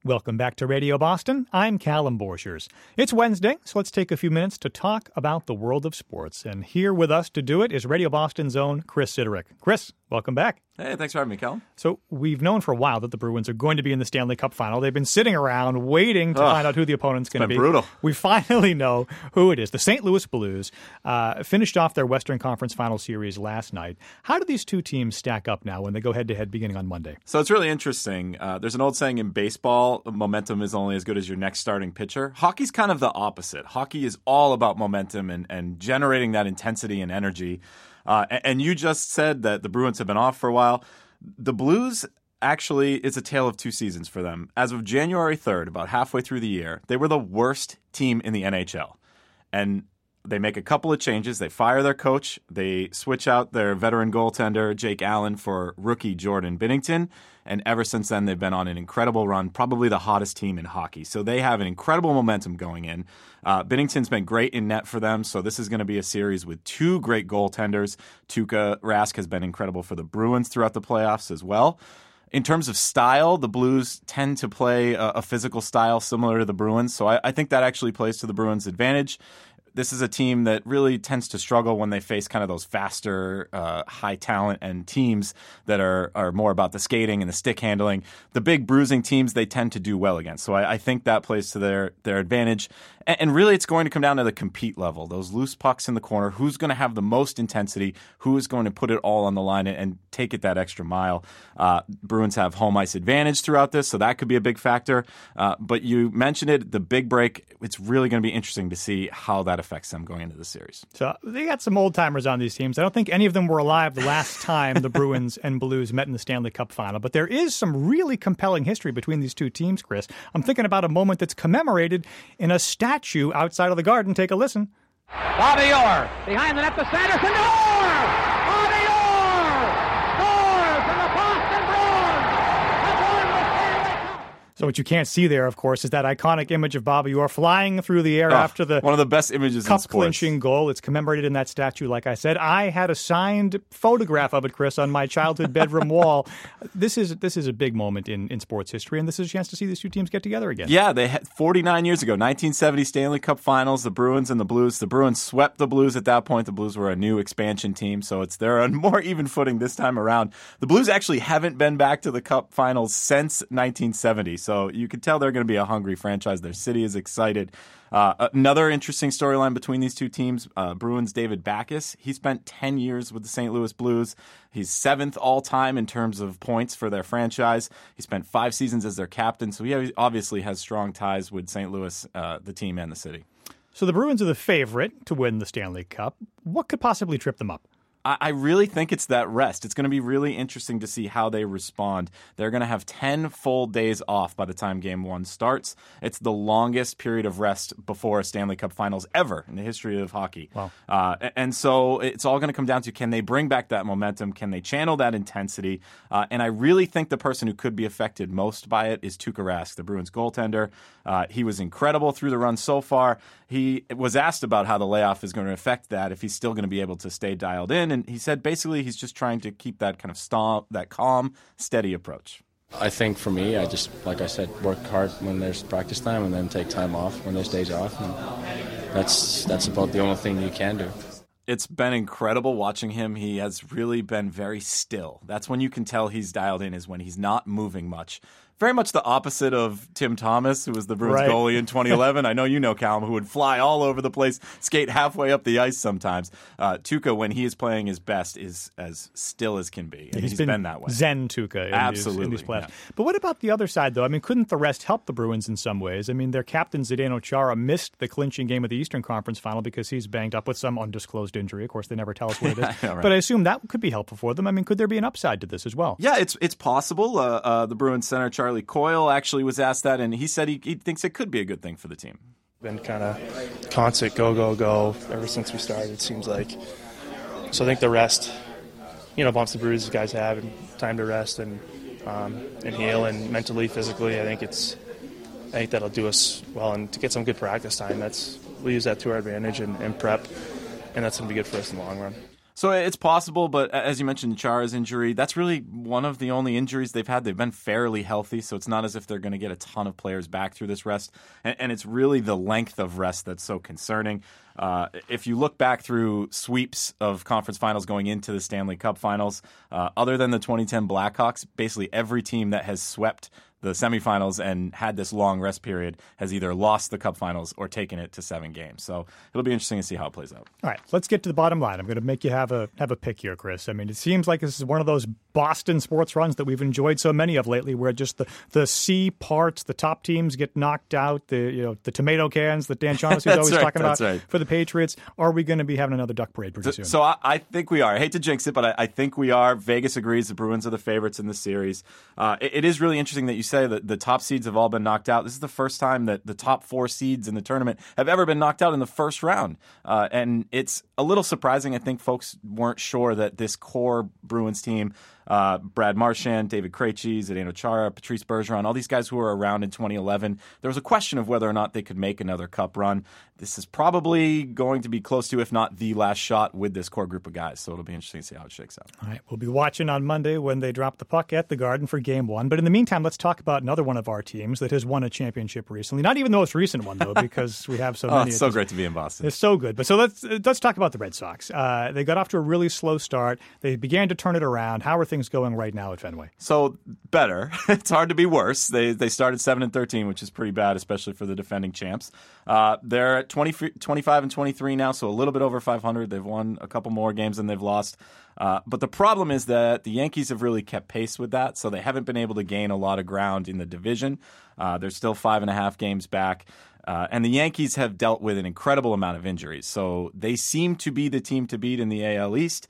Welcome back to Radio Boston. I'm Callum Borchers. It's Wednesday, so let's take a few minutes to talk about the world of sports. And here with us to do it is Radio Boston's own Chris Sidorick. Chris, welcome back. Hey, thanks for having me, Callum. So we've known for a while that the Bruins are going to be in the Stanley Cup final. They've been sitting around waiting to find out who the opponent's going to be. Brutal. We finally know who it is. The St. Louis Blues finished off their Western Conference Final Series last night. How do these two teams stack up now when they go head-to-head beginning on Monday? So it's really interesting. There's an old saying in baseball, momentum is only as good as your next starting pitcher. Hockey's kind of the opposite. Hockey is all about momentum and generating that intensity and energy. And you just said that the Bruins have been off for a while. The Blues actually is a tale of two seasons for them. As of January 3rd, about halfway through the year, they were the worst team in the NHL. And they make a couple of changes. They fire their coach. They switch out their veteran goaltender, Jake Allen, for rookie Jordan Binnington. And ever since then, they've been on an incredible run, probably the hottest team in hockey. So they have an incredible momentum going in. Binnington's been great in net for them, so this is going to be a series with two great goaltenders. Tuukka Rask has been incredible for the Bruins throughout the playoffs as well. In terms of style, the Blues tend to play a physical style similar to the Bruins, so I think that actually plays to the Bruins' advantage. This is a team that really tends to struggle when they face kind of those faster, high talent and teams that are more about the skating and the stick handling. The big bruising teams they tend to do well against. So I think that plays to their advantage. And really, it's going to come down to the compete level. Those loose pucks in the corner, who's going to have the most intensity, who is going to put it all on the line and take it that extra mile. Bruins have home ice advantage throughout this, so that could be a big factor. But you mentioned it, the big break. It's really going to be interesting to see how that affects them going into the series. So they got some old-timers on these teams. I don't think any of them were alive the last time the Bruins and Blues met in the Stanley Cup final. But there is some really compelling history between these two teams, Chris. I'm thinking about a moment that's commemorated in a statue outside of the Garden. Take a listen. Bobby Orr behind the net to Sanderson. Orr! Bobby Orr scores for the Boston Bruins. Have won the Stanley Cup. So what you can't see there, of course, is that iconic image of Bobby Orr flying through the air after the one of the best images in sports. Cup-clinching goal. It's commemorated in that statue, like I said. I had a signed photograph of it, Chris, on my childhood bedroom wall. This is a big moment in sports history, and this is a chance to see these two teams get together again. Yeah, they had 49 years ago, 1970 Stanley Cup Finals, the Bruins and the Blues. The Bruins swept the Blues at that point. The Blues were a new expansion team, so they're on more even footing this time around. The Blues actually haven't been back to the Cup Finals since 1970, so you can tell they're going to be a hungry franchise. Their city is excited. Another interesting storyline between these two teams, Bruins' David Backes. He spent 10 years with the St. Louis Blues. He's 7th all-time in terms of points for their franchise. He spent 5 seasons as their captain, so he obviously has strong ties with St. Louis, the team and the city. So the Bruins are the favorite to win the Stanley Cup. What could possibly trip them up? I really think it's that rest. It's going to be really interesting to see how they respond. They're going to have 10 full days off by the time Game 1 starts. It's the longest period of rest before a Stanley Cup Finals ever in the history of hockey. Wow. And so it's all going to come down to, can they bring back that momentum? Can they channel that intensity? And I really think the person who could be affected most by it is Tuukka Rask, the Bruins goaltender. He was incredible through the run so far. He was asked about how the layoff is going to affect that, if he's still going to be able to stay dialed in. And he said basically he's just trying to keep that kind of that calm, steady approach. I think for me, I just, like I said, work hard when there's practice time and then take time off when there's days off. And that's about the only thing you can do. It's been incredible watching him. He has really been very still. That's when you can tell he's dialed in, is when he's not moving much. Very much the opposite of Tim Thomas, who was the Bruins goalie in 2011. I know you know, Callum, who would fly all over the place, skate halfway up the ice sometimes. Tuukka, when he is playing his best, is as still as can be. And he's been that way. Zen Tuukka in these playoffs. Yeah. But what about the other side, though? I mean, couldn't the rest help the Bruins in some ways? I mean, their captain, Zdeno Chara, missed the clinching game of the Eastern Conference Final because he's banged up with some undisclosed injury. Of course, they never tell us what it is. Right. But I assume that could be helpful for them. I mean, could there be an upside to this as well? Yeah, it's possible. The Bruins center, Charlie Coyle, actually was asked that, and he said he thinks it could be a good thing for the team. Been kind of constant go ever since we started, it seems like. So I think the rest, bumps the bruises guys have, and time to rest and heal, and mentally, physically, I think that'll do us well, and to get some good practice time, we'll use that to our advantage and prep, and that's going to be good for us in the long run. So it's possible, but as you mentioned, Chara's injury, that's really one of the only injuries they've had. They've been fairly healthy, so it's not as if they're going to get a ton of players back through this rest. And it's really the length of rest that's so concerning. If you look back through sweeps of conference finals going into the Stanley Cup finals, other than the 2010 Blackhawks, basically every team that has swept the semifinals and had this long rest period has either lost the Cup finals or taken it to 7 games. So it'll be interesting to see how it plays out. All right, let's get to the bottom line. I'm going to make you have a pick here, Chris. I mean, it seems like this is one of those Boston sports runs that we've enjoyed so many of lately, where just the C parts, the top teams get knocked out. The tomato cans that Dan Shaughnessy is always talking about for the Patriots. Are we going to be having another duck parade pretty soon? So I think we are. I hate to jinx it, but I think we are. Vegas agrees the Bruins are the favorites in the series. It is really interesting that you say that the top seeds have all been knocked out. This is the first time that the top 4 seeds in the tournament have ever been knocked out in the first round. And it's a little surprising. I think folks weren't sure that this core Bruins team, Brad Marchand, David Krejci, Zdeno Chara, Patrice Bergeron, all these guys who were around in 2011, there was a question of whether or not they could make another Cup run. This is probably going to be close to, if not the last shot with this core group of guys. So it'll be interesting to see how it shakes out. All right, we'll be watching on Monday when they drop the puck at the Garden for Game 1. But in the meantime, let's talk about another one of our teams that has won a championship recently. Not even the most recent one, though, because we have so many. It's so great to be in Boston. It's so good. But so let's talk about the Red Sox. They got off to a really slow start. They began to turn it around. How are things going right now at Fenway? So better. It's hard to be worse. They started 7-13, which is pretty bad, especially for the defending champs. They're at 25-23 now, so a little bit over 500. They've won a couple more games than they've lost. But the problem is that the Yankees have really kept pace with that, so they haven't been able to gain a lot of ground in the division. They're still 5.5 games back. And the Yankees have dealt with an incredible amount of injuries. So they seem to be the team to beat in the AL East.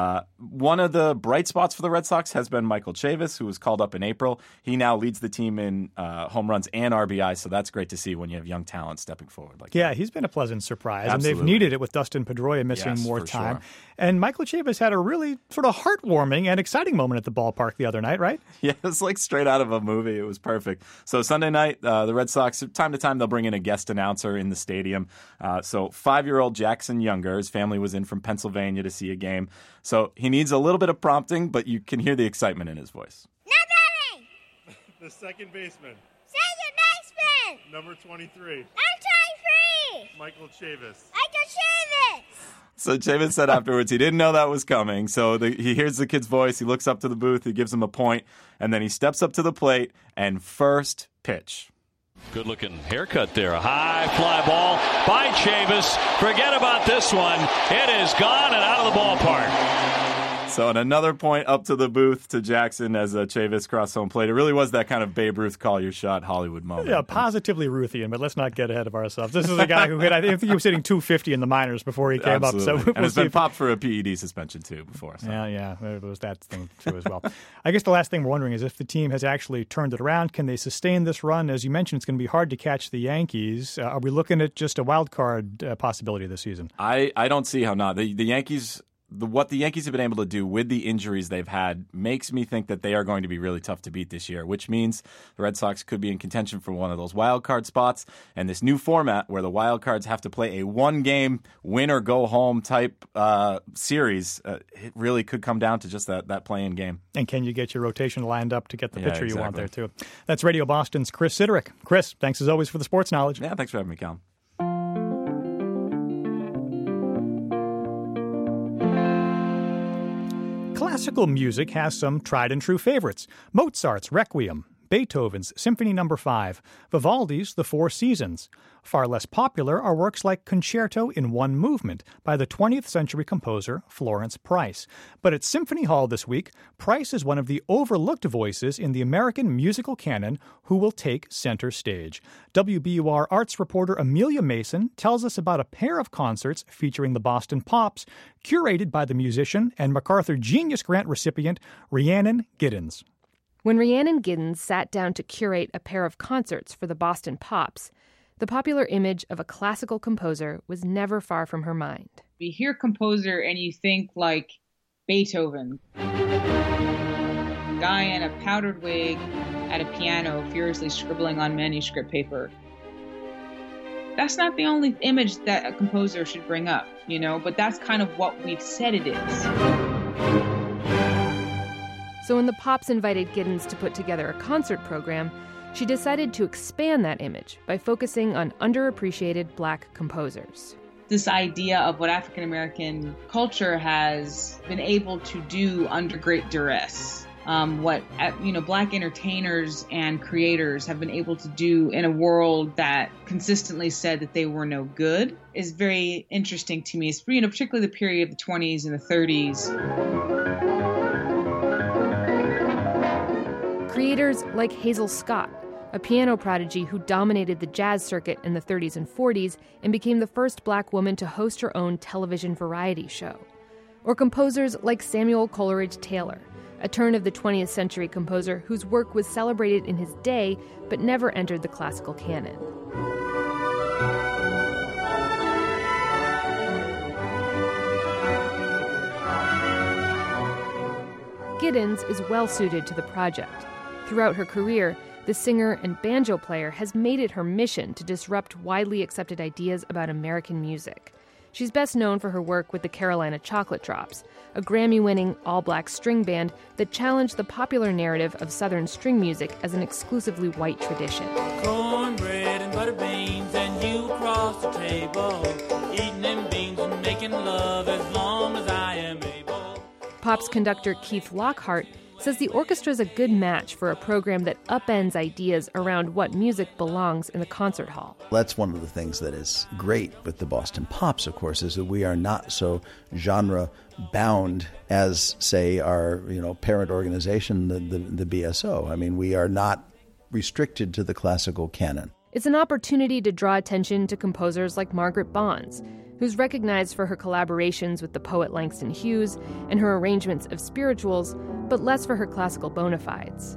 One of the bright spots for the Red Sox has been Michael Chavis, who was called up in April. He now leads the team in home runs and RBI, so that's great to see when you have young talent stepping forward like that. He's been a pleasant surprise. Absolutely. And they've needed it with Dustin Pedroia missing more time. Sure. And Michael Chavis had a really sort of heartwarming and exciting moment at the ballpark the other night, right? Yeah, it was like straight out of a movie. It was perfect. So Sunday night, the Red Sox, time to time, they'll bring in a guest announcer in the stadium. So 5-year-old Jackson Younger, his family was in from Pennsylvania to see a game. So he needs a little bit of prompting, but you can hear the excitement in his voice. Not batting! The second baseman. Second baseman! Number 23. I'm 23! Michael Chavis. Michael Chavis! So Chavis said afterwards he didn't know that was coming. So he hears the kid's voice, he looks up to the booth, he gives him a point, and then he steps up to the plate and first pitch. Good-looking haircut there. A high fly ball by Chavis. Forget about this one. It is gone and out of the ballpark. So and another point up to the booth to Jackson as Chavis crossed home plate. It really was that kind of Babe Ruth call your shot Hollywood moment. Yeah, positively Ruthian, but let's not get ahead of ourselves. This is a guy who hit, I think he was hitting 250 in the minors before he came Absolutely. up. So and it's been popped for a PED suspension too before. So. Yeah, there was that thing too as well. I guess the last thing we're wondering is if the team has actually turned it around. Can they sustain this run? As you mentioned, it's going to be hard to catch the Yankees. Are we looking at just a wild card possibility this season? I don't see how not. The Yankees... What the Yankees have been able to do with the injuries they've had makes me think that they are going to be really tough to beat this year, which means the Red Sox could be in contention for one of those wild card spots. And this new format where the wild cards have to play a one-game win-or-go-home type series, it really could come down to just that play-in game. And can you get your rotation lined up to get the pitcher you want there, too? That's Radio Boston's Chris Sidorick. Chris, thanks as always for the sports knowledge. Yeah, thanks for having me, Cal. Classical music has some tried-and-true favorites. Mozart's Requiem, Beethoven's Symphony No. 5, Vivaldi's The Four Seasons. Far less popular are works like Concerto in One Movement by the 20th century composer Florence Price. But at Symphony Hall this week, Price is one of the overlooked voices in the American musical canon who will take center stage. WBUR arts reporter Amelia Mason tells us about a pair of concerts featuring the Boston Pops, curated by the musician and MacArthur Genius Grant recipient Rhiannon Giddens. When Rhiannon Giddens sat down to curate a pair of concerts for the Boston Pops, the popular image of a classical composer was never far from her mind. You hear composer and you think like Beethoven. Guy in a powdered wig at a piano furiously scribbling on manuscript paper. That's not the only image that a composer should bring up. but that's kind of what we've said it is. So when the Pops invited Giddens to put together a concert program, she decided to expand that image by focusing on underappreciated Black composers. This idea of what African American culture has been able to do under great duress. What Black entertainers and creators have been able to do in a world that consistently said that they were no good is very interesting to me. It's, particularly the period of the 20s and the 30s. Creators like Hazel Scott, a piano prodigy who dominated the jazz circuit in the 30s and 40s and became the first Black woman to host her own television variety show. Or composers like Samuel Coleridge Taylor, a turn of the 20th century composer whose work was celebrated in his day but never entered the classical canon. Giddens is well suited to the project. Throughout her career, the singer and banjo player has made it her mission to disrupt widely accepted ideas about American music. She's best known for her work with the Carolina Chocolate Drops, a Grammy-winning all-black string band that challenged the popular narrative of Southern string music as an exclusively white tradition. Cornbread and butter beans and you across the table, eating them beans and making love as long as I am able. Pops conductor Keith Lockhart says the orchestra is a good match for a program that upends ideas around what music belongs in the concert hall. That's one of the things that is great with the Boston Pops, of course, is that we are not so genre-bound as, say, our parent organization, the BSO. I mean, we are not restricted to the classical canon. It's an opportunity to draw attention to composers like Margaret Bonds, who's recognized for her collaborations with the poet Langston Hughes and her arrangements of spirituals, but less for her classical bona fides.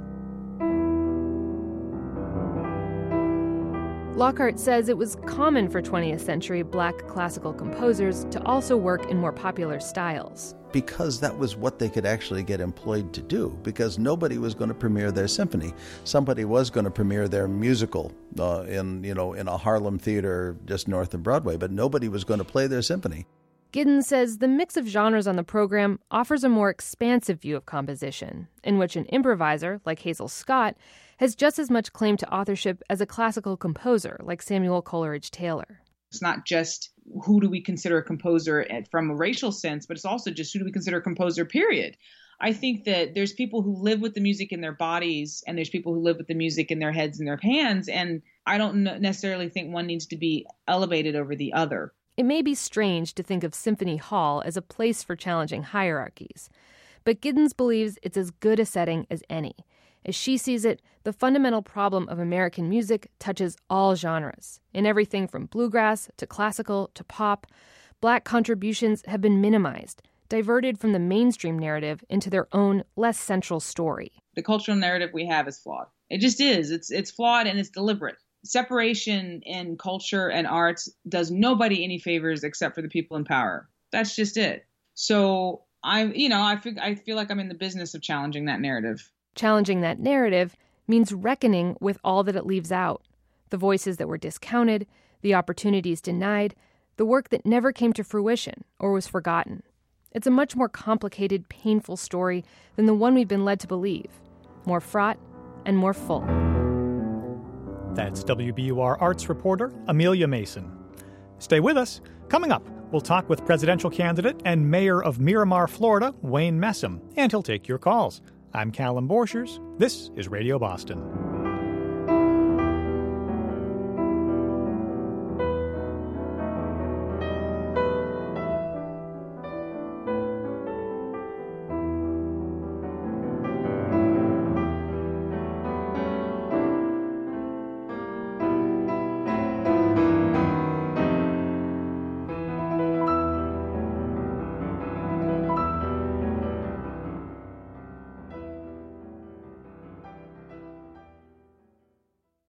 Lockhart says it was common for 20th century Black classical composers to also work in more popular styles. Because that was what they could actually get employed to do, because nobody was going to premiere their symphony. Somebody was going to premiere their musical in a Harlem theater just north of Broadway, but nobody was going to play their symphony. Giddens says the mix of genres on the program offers a more expansive view of composition, in which an improviser, like Hazel Scott, has just as much claim to authorship as a classical composer, like Samuel Coleridge Taylor. It's not just who do we consider a composer from a racial sense, but it's also just who do we consider a composer, period. I think that there's people who live with the music in their bodies and there's people who live with the music in their heads and their hands, and I don't necessarily think one needs to be elevated over the other. It may be strange to think of Symphony Hall as a place for challenging hierarchies, but Giddens believes it's as good a setting as any. As she sees it, the fundamental problem of American music touches all genres. In everything from bluegrass to classical to pop, Black contributions have been minimized, diverted from the mainstream narrative into their own, less central story. The cultural narrative we have is flawed. It just is. It's flawed and it's deliberate. Separation in culture and arts does nobody any favors except for the people in power. That's just it. So I feel like I'm in the business of challenging that narrative. Challenging that narrative means reckoning with all that it leaves out. The voices that were discounted, the opportunities denied, the work that never came to fruition or was forgotten. It's a much more complicated, painful story than the one we've been led to believe. More fraught and more full. That's WBUR arts reporter Amelia Mason. Stay with us. Coming up, we'll talk with presidential candidate and mayor of Miramar, Florida, Wayne Messam, and he'll take your calls. I'm Callum Borchers. This is Radio Boston.